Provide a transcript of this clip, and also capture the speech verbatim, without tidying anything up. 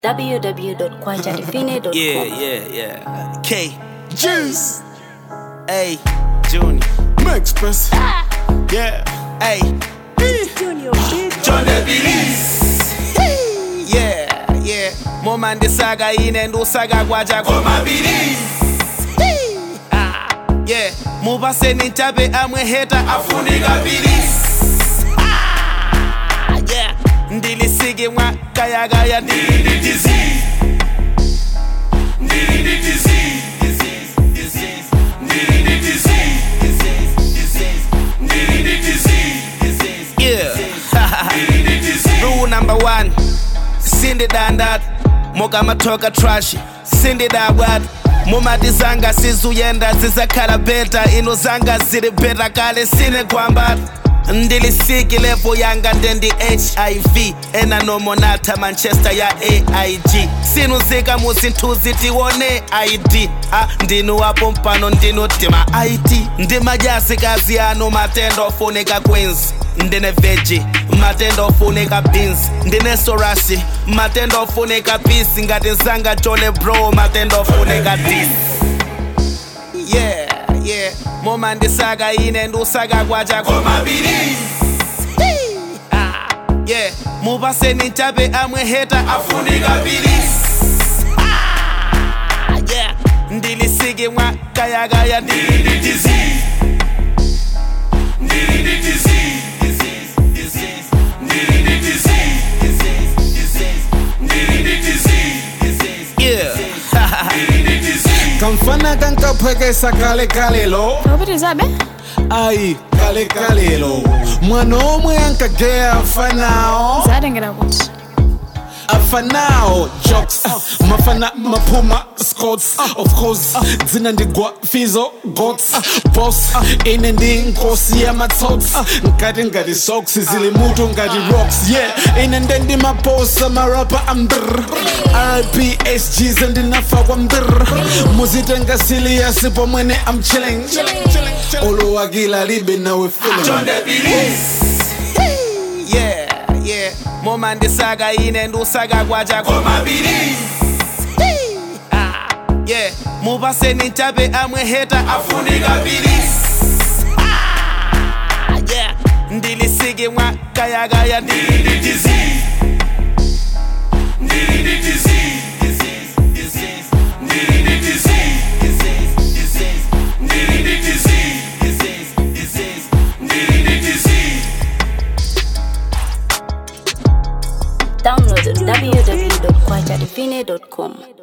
w w w dot kwanja define dot com. Yeah, yeah, yeah. K. Juice. A. Junior. Express. Yeah. A. Junior John the Billies. Yeah, yeah. Momande saga ine ndo saga kwaja koma Billies. Yeah. Mubase ni chape amwe heta afunika Billies. Yeah. Ndili sige mwa kaya kaya ndili disease. Ndili disease. Disease. Disease. Ndili disease. Disease. Disease. Ndili disease. Disease. Yeah. Rule number one. Sindi dandat. Moga matoka trash. Sindi dawad. Muma dizanga sizuyenda zizakhala beta. Inozanga ziri beta kale sine kwambat. Ndili siki level yanga ndendi H I V ena no monata Manchester ya A I G sinuzika muzintuzi tiwone I D ah, ndinu wapo mpano ndinu tima I T ndima jasi kazi ano matendo funika Queens ndine veggie matendo funika beans ndine sorasi matendo funika peace ngati nzanga chole bro matendo funika this. Yeah, yeah. Moma ndisaga ine ndusaga kwaja koma Billies. Yeah. Mubase ni chape amwe heta afunika Billies. Yeah. Ndili sige mwa kaya kaya ndili disease. Ndili disease. Disease. Disease. Ndili disease. Disease. Disease. Ndili disease. Disease. Yeah. Kamfana kankapwekesa kale kalelo. What is that, man? Ai kale kalelo. Mwana omwe ankagea afanao. Zadingira what? Afanao jokes uh, mafana mapuma scots uh, of course uh, dzina ndigwa fizo goats uh, boss uh, ine ndi nkosi ya matots uh, ngati ngati socks zili mutu ngati rocks yeah ine ndendi maposa marapa ambr R P S Gs ndinafa kwa mbr muzitenga serious pomwene I'm chilling olo wagila libe na we feeling John the Billies. Yeah, yeah. Moma ndisaga ine ndusaga kwaja koma Billies. Yeah. Mubase ni chape amwe heta afunika Billies. Yeah. Ndili sige mwa kaya kaya ndili disease. Ndili disease. Disease. Disease. Ndili disease. Disease. Disease. Ndili disease. Disease. Disease. Ndili disease. Download on w w w dot kwanja define dot com.